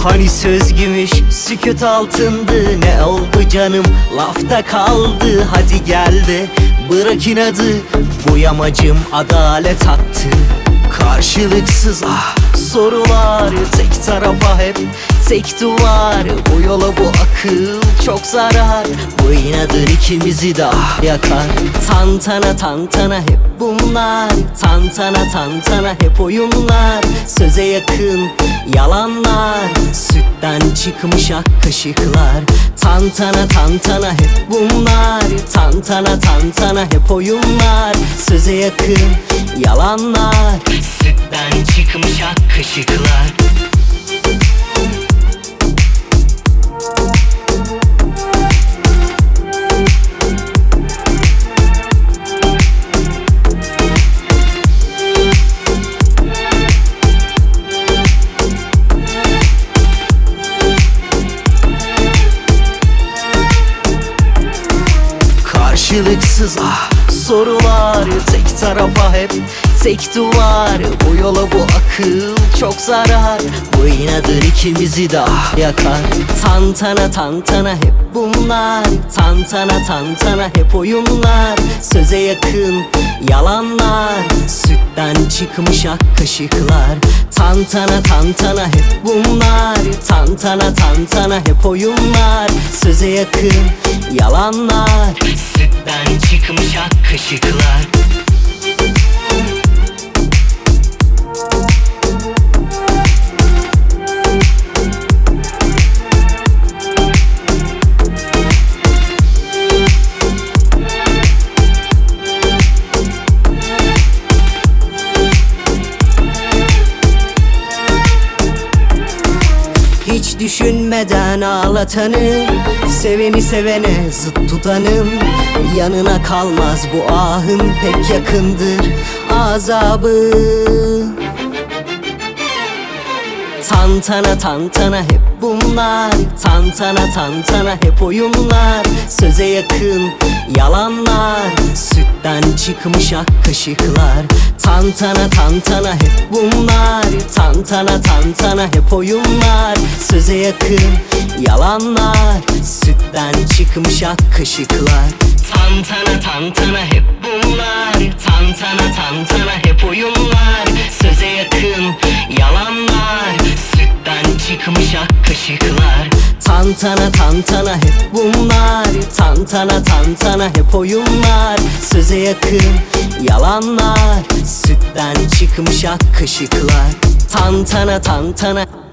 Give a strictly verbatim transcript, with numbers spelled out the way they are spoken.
Hani söz gümüş, sükût altındı. Ne oldu canım, lafta kaldı. Hadi gel de bırak inadı, bu yamacım adalet attı. Karşılıksız ah sorular, tek tarafa hep tek duvar. Bu yola bu akıl çok zarar, bu inadın ikimizi de ah yakar. Tantana tantana hep bunlar, tantana tantana hep oyunlar. Söze yakın yalanlar, sütten çıkmış ak kaşıklar. Tantana tantana hep bunlar, tantana tantana hep oyunlar. Söze yakın yalanlar, sütten çıkmış ak kaşıklar. Karşılıksız ah sorular, tek tarafa hep tek duvar. Bu yola bu akıl çok zarar, bu inadın ikimizi de ah yakar. Tantana tantana hep bunlar, tantana tantana hep oyunlar. Söze yakın yalanlar, sütten çıkmış ak kaşıklar. Tantana tantana hep bunlar, tantana tantana hep oyunlar. Söze yakın yalanlar, sütten çıkmış ak kaşıklar. Hiç düşünmeden ağlatanı, seveni sevene zıt tutanım. Yanına kalmaz bu ahım, pek yakındır azabı. Tantana tantana hep bunlar, tantana tantana hep oyunlar. Söze yakın yalanlar, sütten çıkmış ak kaşıklar. Tantana tantana hep bunlar, tantana tantana hep oyunlar. Söze yakın yalanlar, sütten çıkmış ak kaşıklar. Tantana tantana hep bunlar, tantana tantana hep oyunlar. Söze yakın yalanlar, sütten çıkmış ak kaşıklar. Tantana tantana hep bunlar, tantana tantana hep oyunlar. Söze yakın yalanlar, sütten çıkmış ak kaşıklar. Tantana tantana